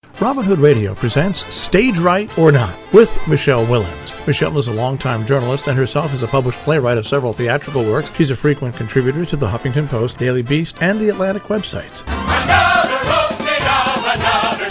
Robin Hood Radio presents Stage Right or Not with Michelle Williams. Michelle is a longtime journalist and herself is a published playwright of several theatrical works. She's a frequent contributor to the Huffington Post, Daily Beast, and the Atlantic websites. Another opening of another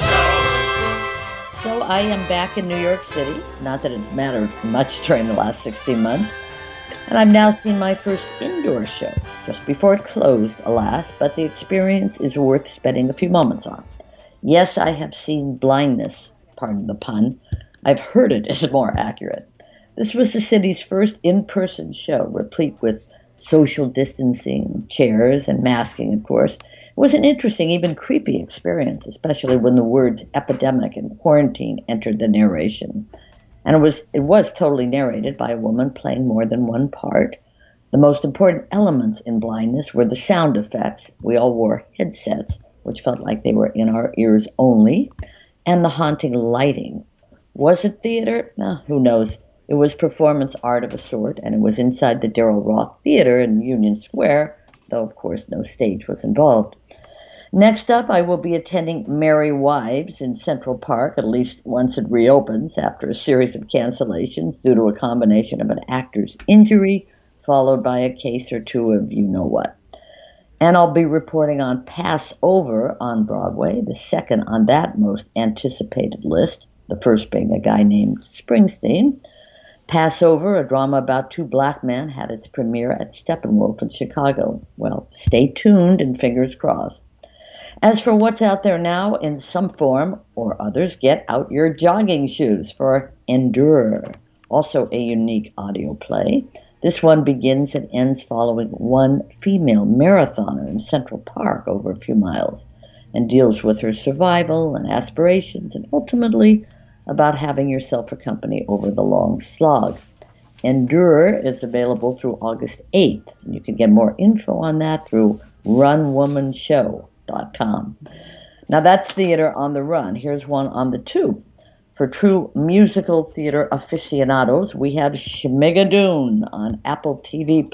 show. So I am back in New York City. Not that it's mattered much during the last 16 months. And I've now seen my first indoor show, just before it closed, alas, but the experience is worth spending a few moments on. Yes, I have seen blindness, pardon the pun. I've heard it is more accurate. This was the city's first in-person show, replete with social distancing, chairs, and masking, of course. It was an interesting, even creepy experience, especially when the words epidemic and quarantine entered the narration. And it was totally narrated by a woman playing more than one part. The most important elements in blindness were the sound effects. We all wore headsets, which felt like they were in our ears only, and the haunting lighting. Was it theater? Who knows? It was performance art of a sort, and it was inside the Darrell Roth Theater in Union Square, though of course no stage was involved. Next up, I will be attending Merry Wives in Central Park, at least once it reopens, after a series of cancellations due to a combination of an actor's injury, followed by a case or two of you-know-what. And I'll be reporting on Passover on Broadway, the second on that most anticipated list, the first being a guy named Springsteen. Passover, a drama about two black men, had its premiere at Steppenwolf in Chicago. Well, stay tuned and fingers crossed. As for what's out there now, in some form or others, get out your jogging shoes for Endure, also a unique audio play. This one begins and ends following one female marathoner in Central Park over a few miles and deals with her survival and aspirations and ultimately about having yourself a company over the long slog. Endure is available through August 8th, and you can get more info on that through runwomanshow.com. Now that's theater on the run. Here's one on the tube. For true musical theater aficionados, we have Schmigadoon on Apple TV+.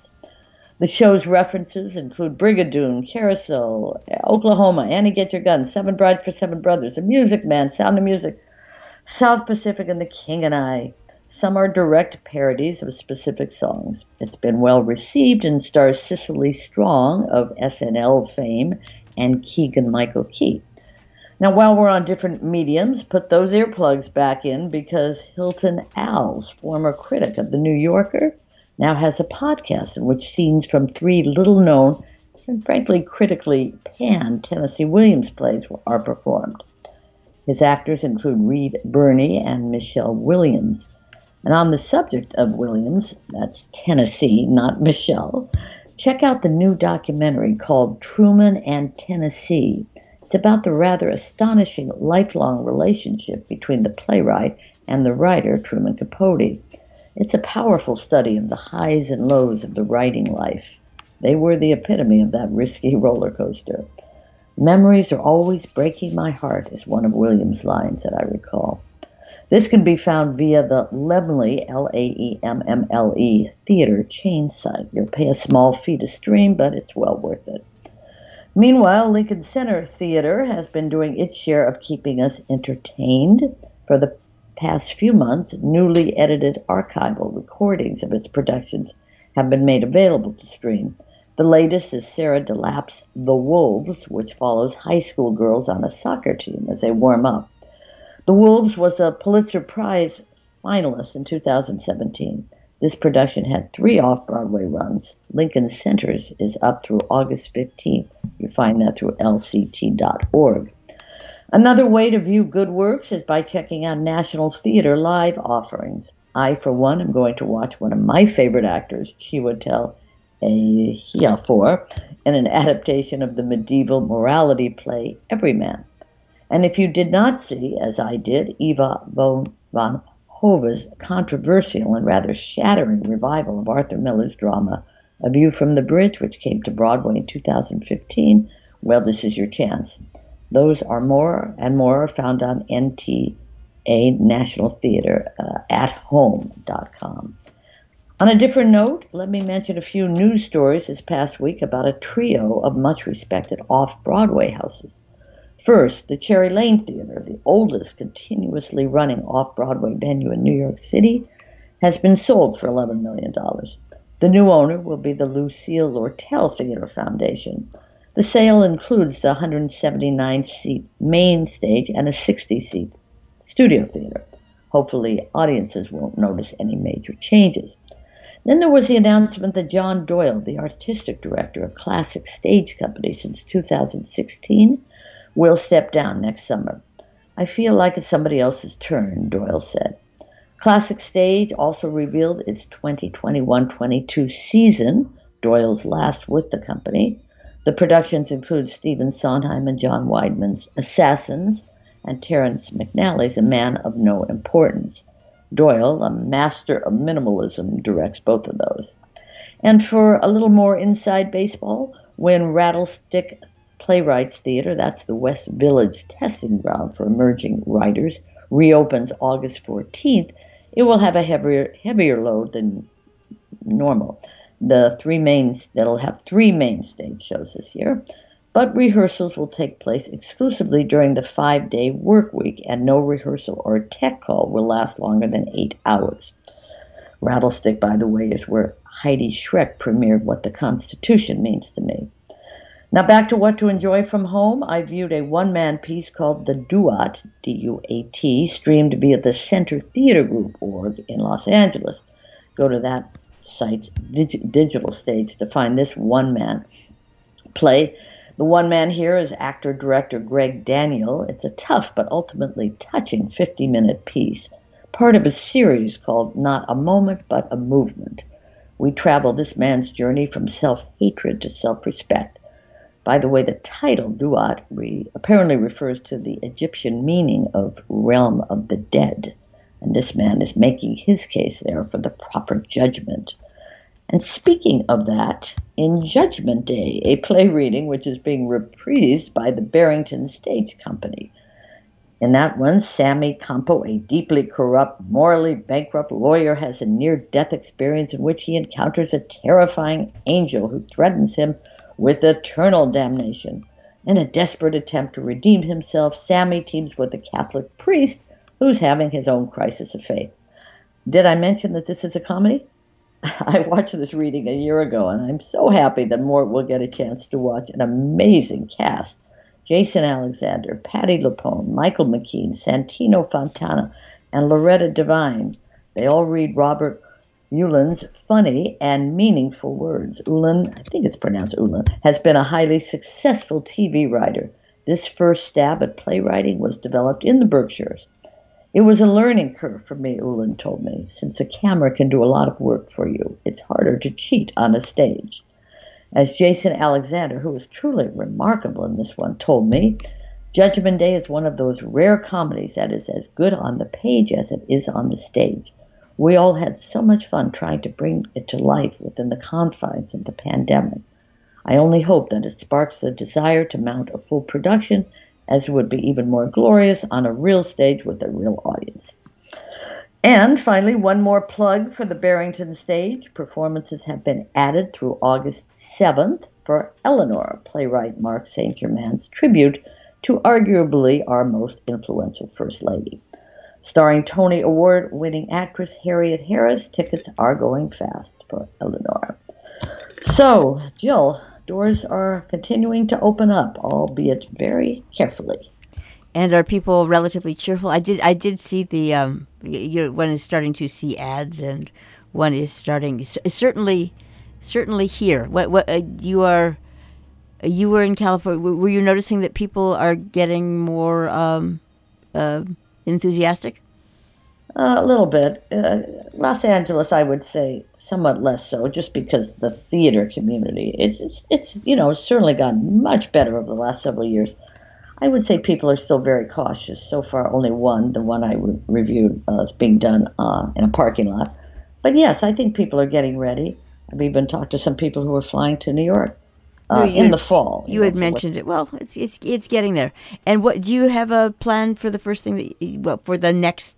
The show's references include Brigadoon, Carousel, Oklahoma, Annie Get Your Gun, Seven Brides for Seven Brothers, The Music Man, Sound of Music, South Pacific, and The King and I. Some are direct parodies of specific songs. It's been well received and stars Cicely Strong of SNL fame and Keegan-Michael Key. Now, while we're on different mediums, put those earplugs back in because Hilton Als, former critic of The New Yorker, now has a podcast in which scenes from three little-known and frankly critically panned Tennessee Williams plays are performed. His actors include Reed Birney and Michelle Williams. And on the subject of Williams, that's Tennessee, not Michelle, check out the new documentary called Truman and Tennessee. It's about the rather astonishing lifelong relationship between the playwright and the writer, Truman Capote. It's a powerful study of the highs and lows of the writing life. They were the epitome of that risky roller coaster. Memories are always breaking my heart is one of Williams' lines that I recall. This can be found via the Laemmle, Laemmle, theater chain site. You'll pay a small fee to stream, but it's well worth it. Meanwhile, Lincoln Center Theater has been doing its share of keeping us entertained. For the past few months, newly edited archival recordings of its productions have been made available to stream. The latest is Sarah DeLapp's The Wolves, which follows high school girls on a soccer team as they warm up. The Wolves was a Pulitzer Prize finalist in 2017. This production had 3 off-Broadway runs. Lincoln Center's is up through August 15th. You find that through lct.org. Another way to view good works is by checking out National Theater live offerings. I, for one, am going to watch one of my favorite actors, Chiwetel Ejiofor, in an adaptation of the medieval morality play Everyman. And if you did not see, as I did, Eva von Hove's controversial and rather shattering revival of Arthur Miller's drama A View from the Bridge, which came to Broadway in 2015, well, this is your chance. Those are more and more found on NTA National Theater at home.com. On a different note, let me mention a few news stories this past week about a trio of much respected off-Broadway houses. First, the Cherry Lane Theater, the oldest continuously running off-Broadway venue in New York City, has been sold for $11 million. The new owner will be the Lucille Lortel Theater Foundation. The sale includes the 179-seat main stage and a 60-seat studio theater. Hopefully, audiences won't notice any major changes. Then there was the announcement that John Doyle, the artistic director of Classic Stage Company since 2016, will step down next summer. I feel like it's somebody else's turn, Doyle said. Classic Stage also revealed its 2021-22 season, Doyle's last with the company. The productions include Stephen Sondheim and John Weidman's Assassins, and Terrence McNally's A Man of No Importance. Doyle, a master of minimalism, directs both of those. And for a little more inside baseball, when Rattlestick Playwrights Theater, that's the West Village testing ground for emerging writers, reopens August 14th, it will have a heavier load than normal. That'll have 3 main stage shows this year, but rehearsals will take place exclusively during the 5-day work week, and no rehearsal or tech call will last longer than 8 hours. Rattlestick, by the way, is where Heidi Schreck premiered What the Constitution Means to Me. Now back to what to enjoy from home. I viewed a one-man piece called The Duat, D-U-A-T, streamed via the Center Theater Group org in Los Angeles. Go to that site's digital stage to find this one-man play. The one man here is actor-director Greg Daniel. It's a tough but ultimately touching 50-minute piece, part of a series called Not a Moment but a Movement. We travel this man's journey from self-hatred to self-respect. By the way, the title, Duat, apparently refers to the Egyptian meaning of realm of the dead, and this man is making his case there for the proper judgment. And speaking of that, in Judgment Day, a play reading which is being reprised by the Barrington Stage Company. In that one, Sammy Campo, a deeply corrupt, morally bankrupt lawyer, has a near-death experience in which he encounters a terrifying angel who threatens him with eternal damnation. In a desperate attempt to redeem himself, Sammy teams with a Catholic priest who's having his own crisis of faith. Did I mention that this is a comedy? I watched this reading a year ago, and I'm so happy that more will get a chance to watch an amazing cast. Jason Alexander, Patti LuPone, Michael McKean, Santino Fontana, and Loretta Devine. They all read Robert Ulan's funny and meaningful words. Ulan, I think it's pronounced Ulan, has been a highly successful TV writer. This first stab at playwriting was developed in the Berkshires. It was a learning curve for me, Ulan told me. Since a camera can do a lot of work for you, it's harder to cheat on a stage. As Jason Alexander, who was truly remarkable in this one, told me, Judgment Day is one of those rare comedies that is as good on the page as it is on the stage. We all had so much fun trying to bring it to life within the confines of the pandemic. I only hope that it sparks the desire to mount a full production, as it would be even more glorious on a real stage with a real audience. And finally, one more plug for the Barrington Stage. Performances have been added through August 7th for Eleanor, playwright Mark St. Germain's tribute to arguably our most influential First Lady. Starring Tony Award-winning actress Harriet Harris, tickets are going fast for Eleanor. So, Jill, doors are continuing to open up, albeit very carefully. And are people relatively cheerful? I did see the one is starting to see ads, and one is starting certainly here. What you were in California? Were you noticing that people are getting more enthusiastic? A little bit. Los Angeles, I would say, somewhat less so, just because the theater community, it's certainly gotten much better over the last several years. I would say people are still very cautious. So far, only one, the one I reviewed, is being done in a parking lot. But yes, I think people are getting ready. I've even talked to some people who are flying to New York in the fall. You had mentioned it. Well, it's getting there. And what do you have a plan for the first thing for the next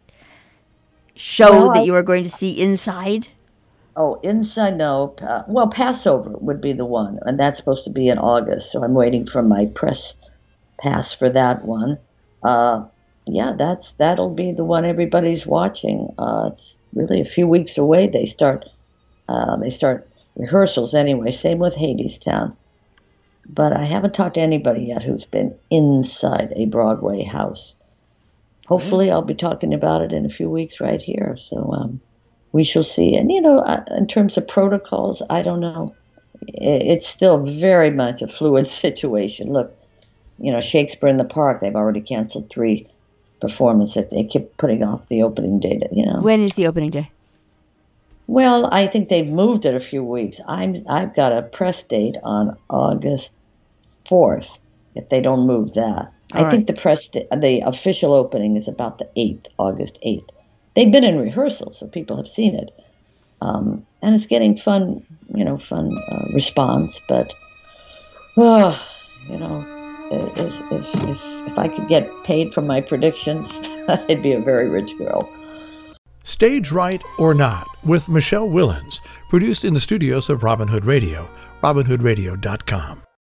show that you are going to see inside? Oh, inside, no. Passover would be the one, and that's supposed to be in August. So I'm waiting for my press pass for that one. Yeah, that'll be the one everybody's watching. It's really a few weeks away. They start rehearsals anyway. Same with Hadestown. But I haven't talked to anybody yet who's been inside a Broadway house. Hopefully, I'll be talking about it in a few weeks right here. So we shall see. And, in terms of protocols, I don't know. It's still very much a fluid situation. Look, Shakespeare in the Park, they've already canceled 3 performances. They keep putting off the opening date, When is the opening day? Well, I think they've moved it a few weeks. I've got a press date on August 4th, if they don't move that. I think the official opening is about the 8th, August 8th. They've been in rehearsal, so people have seen it. And it's getting fun response, but, if I could get paid for my predictions, I'd be a very rich girl. Stage Right or Not with Michelle Willens, produced in the studios of Robin Hood Radio, robinhoodradio.com.